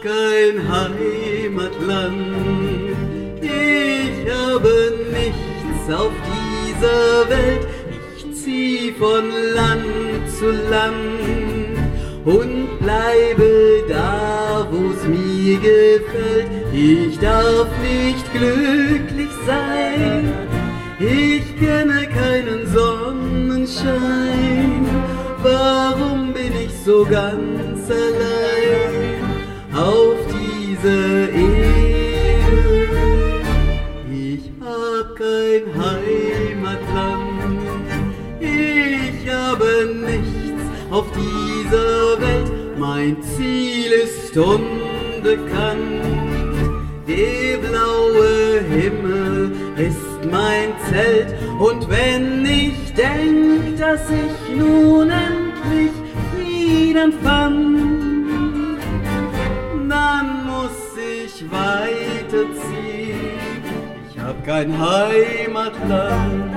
kein Heimatland. Ich habe nichts auf dieser Welt. Ich zieh von Land zu Land und bleibe da, wo's mir gefällt. Ich darf nicht glücklich sein. Ich kenne keinen Sonnenschein. Warum bin ich so ganz allein auf dieser Erde? Ich hab kein Heimatland. Ich habe nichts auf dieser Welt. Mein Ziel ist unbekannt. Der blaue Himmel ist mein Zelt. Und wenn ich denk, dass ich nun endlich Frieden fand, dann muss ich weiterziehen. Ich hab kein Heimatland.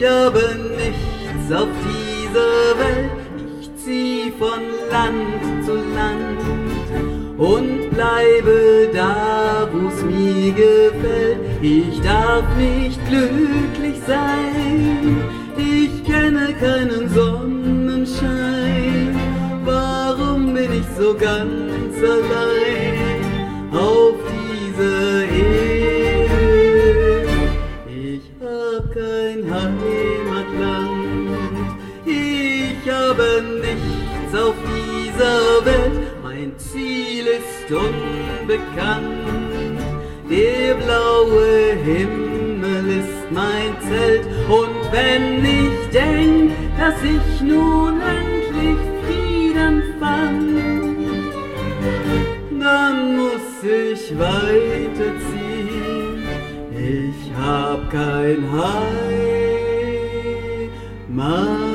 habe nichts auf dieser Welt, ich zieh von Land zu Land und bleibe da, wo's mir gefällt. Ich darf nicht glücklich sein, ich kenne keinen Sonnenschein. Warum bin ich so ganz allein auf dieser Erde? Ich hab kein Heimatland, ich habe nichts auf dieser Welt. Mein Ziel ist unbekannt, der blaue Himmel ist mein Zelt. Und wenn ich denk, dass ich nun endlich Frieden fand, dann muss ich weiterziehen. Ich hab kein Heimatland.